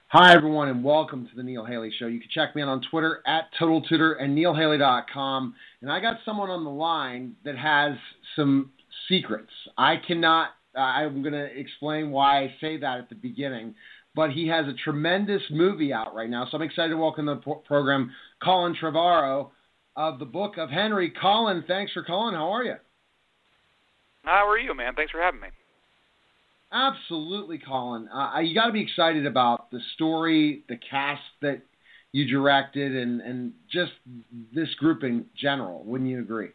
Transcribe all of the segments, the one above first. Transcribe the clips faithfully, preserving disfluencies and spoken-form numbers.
Hi, everyone, and welcome to the Neil Haley Show. You can check me out on Twitter at Total Tutor and neil haley dot com. And I got someone on the line that has some secrets. I cannot, uh, I'm going to explain why I say that at the beginning, but he has a tremendous movie out right now. So I'm excited to welcome to the pro- program Colin Trevorrow of the Book of Henry. Colin, thanks for calling. How are you? How are you, man? Thanks for having me. Absolutely, Colin. Uh, you got to be excited about the story, the cast that you directed, and, and just this group in general. Wouldn't you agree?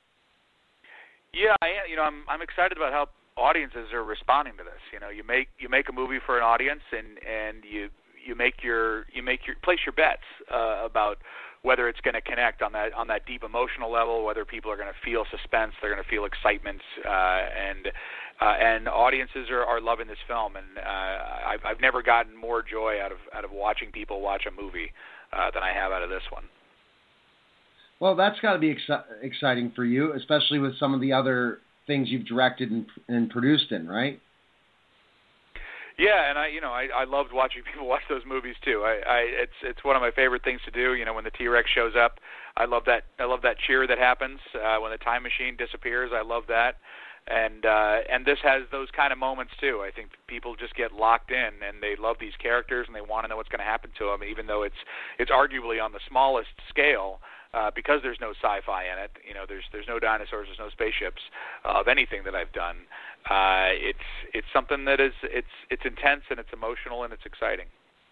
Yeah, I, you know, I'm I'm excited about how audiences are responding to this. You know, you make you make a movie for an audience, and, and you you make your you make your place your bets uh, about whether it's going to connect on that on that deep emotional level, whether people are going to feel suspense, they're going to feel excitement, uh, and uh, and audiences are, are loving this film. And uh, I've, I've never gotten more joy out of out of watching people watch a movie uh, than I have out of this one. Well, that's got to be ex- exciting for you, especially with some of the other things you've directed and, and produced in, right? Yeah, and I, you know, I, I loved watching people watch those movies too. I, I, it's, it's one of my favorite things to do. You know, when the T-Rex shows up, I love that. I love that cheer that happens uh, when the time machine disappears. I love that, and uh, and this has those kind of moments too. I think people just get locked in, and they love these characters, and they want to know what's going to happen to them, even though it's it's arguably on the smallest scale. Uh, because there's no sci-fi in it, you know, there's there's no dinosaurs, there's no spaceships uh, of anything that I've done. Uh, it's it's something that is it's it's intense and it's emotional and it's exciting.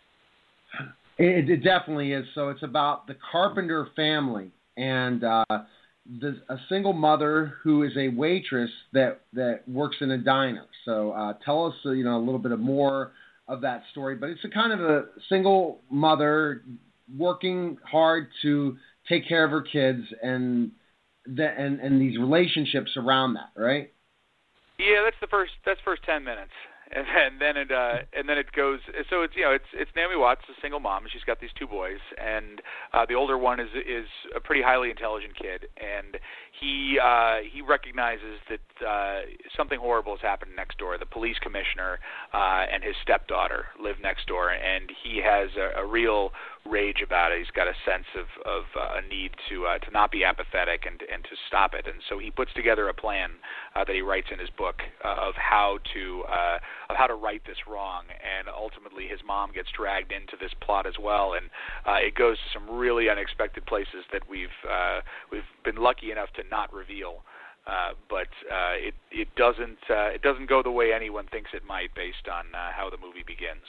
It, it definitely is. So it's about the Carpenter family and uh, the, a single mother who is a waitress that that works in a diner. So uh, tell us, uh, you know, a little bit of more of that story. But it's a kind of a single mother working hard to take care of her kids and the, and and these relationships around that, right? Yeah, that's the first that's first ten minutes, and, and then it uh, and then it goes. So it's you know it's it's Naomi Watts, a single mom, and she's got these two boys, and uh, the older one is is a pretty highly intelligent kid, and he uh, he recognizes that uh, something horrible has happened next door. The police commissioner uh, and his stepdaughter live next door, and he has a, a real rage about it. He's got a sense of, of uh, a need to uh, to not be apathetic and and to stop it. And so he puts together a plan uh, that he writes in his book uh, of how to uh, of how to right this wrong. And ultimately, his mom gets dragged into this plot as well. And uh, it goes to some really unexpected places that we've uh, we've been lucky enough to not reveal. Uh, but uh, it it doesn't uh, it doesn't go the way anyone thinks it might, based on uh, how the movie begins.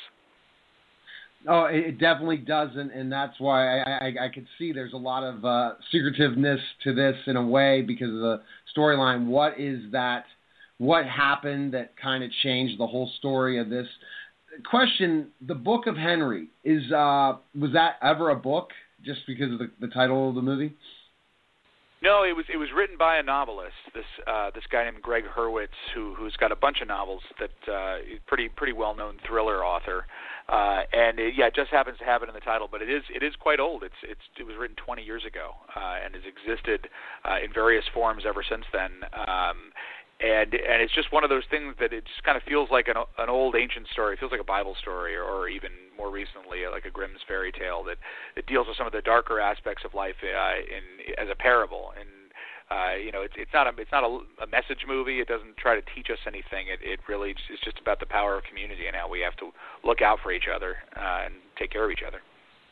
Oh, it definitely doesn't, and that's why I, I, I could see there's a lot of uh, secretiveness to this in a way because of the storyline. What is that? What happened that kind of changed the whole story of this? Question, the Book of Henry, is uh, was that ever a book just because of the, the title of the movie? No, it was it was written by a novelist. This uh, this guy named Greg Hurwitz, who who's got a bunch of novels that uh, pretty pretty well known thriller author, uh, and it, yeah, it just happens to have it in the title. But it is it is quite old. It's it's it was written twenty years ago uh, and has existed uh, in various forms ever since then. Um, And and it's just one of those things that it just kind of feels like an an old ancient story. It feels like a Bible story, or, or even more recently, like a Grimm's fairy tale that, that deals with some of the darker aspects of life uh, in as a parable. And uh, you know, it's it's not a it's not a, a message movie. It doesn't try to teach us anything. It it really is just about the power of community and how we have to look out for each other uh, and take care of each other.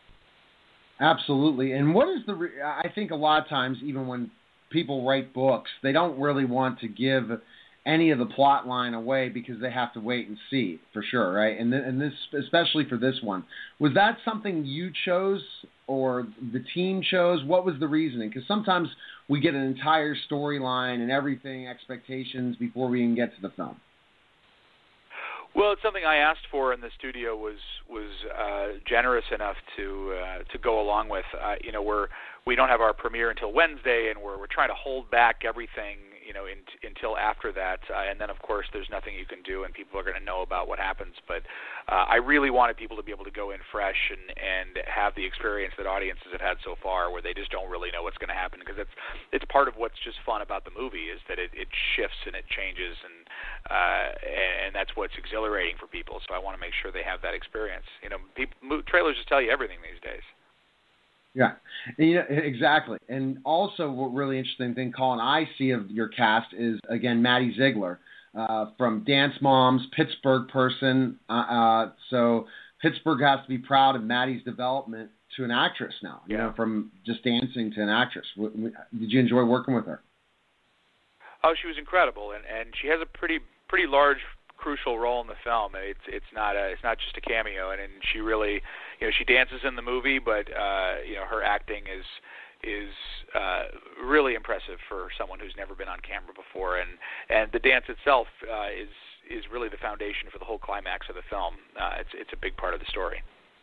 Absolutely. And what is the? Re- I think a lot of times, even when people write books, they don't really want to give any of the plot line away because they have to wait and see for sure, right? And, th- and this, especially for this one, was that something you chose or the team chose? What was the reasoning? Because sometimes we get an entire storyline and everything, expectations before we even get to the film. Well, it's something I asked for, and the studio was was uh, generous enough to uh, to go along with. Uh, you know, we're we don't have our premiere until Wednesday, and we're we're trying to hold back everything you know, in, until after that. Uh, and then, of course, there's nothing you can do, and people are going to know about what happens. But uh, I really wanted people to be able to go in fresh and, and have the experience that audiences have had so far, where they just don't really know what's going to happen, because it's it's part of what's just fun about the movie is that it, it shifts and it changes, and uh, and that's what's exhilarating for people. So I want to make sure they have that experience. You know, people, trailers just tell you everything these days. Yeah, you know, exactly. And also, what really interesting thing, Colin, I see of your cast is, again, Maddie Ziegler uh, from Dance Moms, Pittsburgh person. Uh, uh, so Pittsburgh has to be proud of Maddie's development to an actress now, you yeah. know, from just dancing to an actress. Did you enjoy working with her? Oh, she was incredible, and, and she has a pretty pretty large, crucial role in the film. It's it's not a, it's not just a cameo, and, and she really, you know, she dances in the movie, but uh, you know, her acting is is uh, really impressive for someone who's never been on camera before, and and the dance itself uh, is is really the foundation for the whole climax of the film. Uh, it's it's a big part of the story.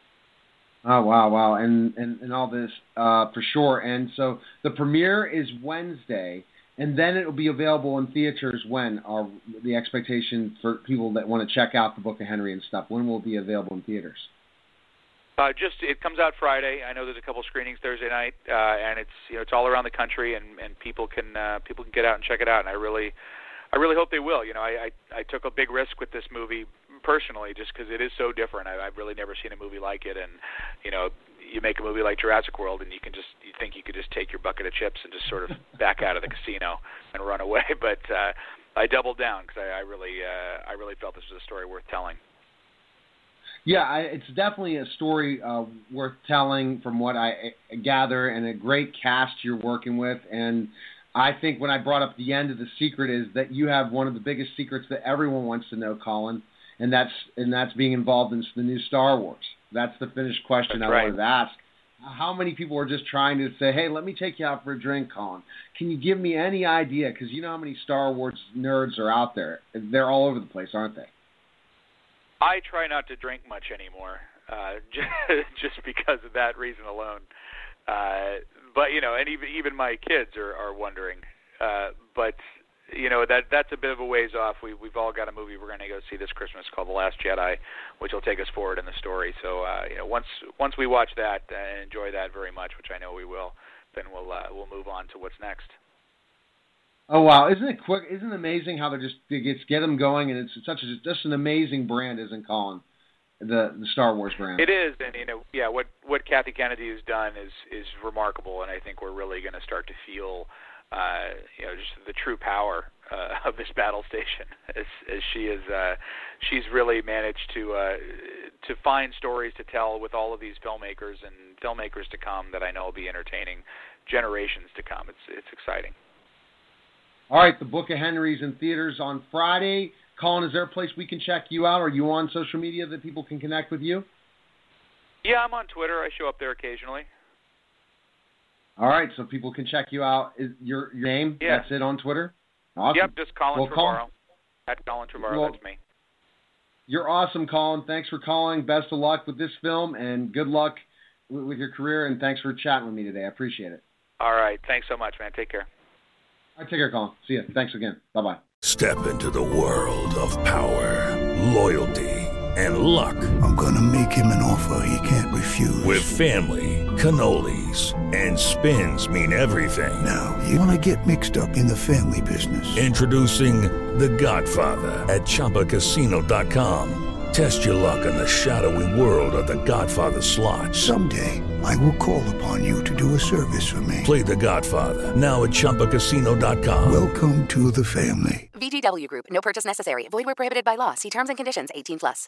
Oh wow, wow, and and, and all this uh, for sure. And so the premiere is Wednesday. And then it will be available in theaters when? Are the expectation for people that want to check out the Book of Henry and stuff? When will it be available in theaters? Uh, just it comes out Friday. I know there's a couple screenings Thursday night, uh, and it's you know it's all around the country, and, and people can uh, people can get out and check it out. And I really, I really hope they will. You know, I I, I took a big risk with this movie personally, just because it is so different. I, I've really never seen a movie like it, and you know. You make a movie like Jurassic World, and you can just you think you could just take your bucket of chips and just sort of back out of the casino and run away. But uh, I doubled down because I, I really uh, I really felt this was a story worth telling. Yeah, I, it's definitely a story uh, worth telling from what I, I gather, and a great cast you're working with. And I think when I brought up the end of the secret is that you have one of the biggest secrets that everyone wants to know, Colin, and that's and that's being involved in the new Star Wars. That's the finished question That's I right. wanted to ask. How many people are just trying to say, hey, let me take you out for a drink, Colin? Can you give me any idea? Because you know how many Star Wars nerds are out there. They're all over the place, aren't they? I try not to drink much anymore, uh, just, just because of that reason alone. Uh, but, you know, and even, even my kids are, are wondering. Uh, but... You know, that that's a bit of a ways off. We, we've all got a movie we're going to go see this Christmas called The Last Jedi, which will take us forward in the story. So, uh, you know, once once we watch that and enjoy that very much, which I know we will, then we'll uh, we'll move on to what's next. Oh wow! Isn't it quick? Isn't it amazing how they're just they get get them going, and it's such a, just an amazing brand, isn't Colin? The the Star Wars brand. It is, and you know, yeah, what what Kathy Kennedy has done is is remarkable, and I think we're really going to start to feel. Uh, you know, just the true power uh, of this battle station, as, as she is. Uh, she's really managed to uh, to find stories to tell with all of these filmmakers and filmmakers to come that I know will be entertaining generations to come. It's it's exciting. All right, the Book of Henry's in theaters on Friday. Colin, is there a place we can check you out? Are you on social media that people can connect with you? Yeah, I'm on Twitter. I show up there occasionally. All right, so people can check you out. Is your your name? Yeah. That's it on Twitter? Awesome. Yep, just Colin well, Trevorrow. Colin, At Colin Trevorrow, well, that's me. You're awesome, Colin. Thanks for calling. Best of luck with this film, and good luck with, with your career, and thanks for chatting with me today. I appreciate it. All right, thanks so much, man. Take care. All right, take care, Colin. See you. Thanks again. Bye-bye. Step into the world of power, loyalty, and luck. I'm going to make him an offer he can't refuse. With family, cannolis, and spins mean everything. Now, you want to get mixed up in the family business. Introducing The Godfather at Chumba Casino dot com. Test your luck in the shadowy world of The Godfather slot. Someday, I will call upon you to do a service for me. Play The Godfather, now at Chumba Casino dot com. Welcome to the family. V G W Group. No purchase necessary. Void where prohibited by law. See terms and conditions. eighteen plus.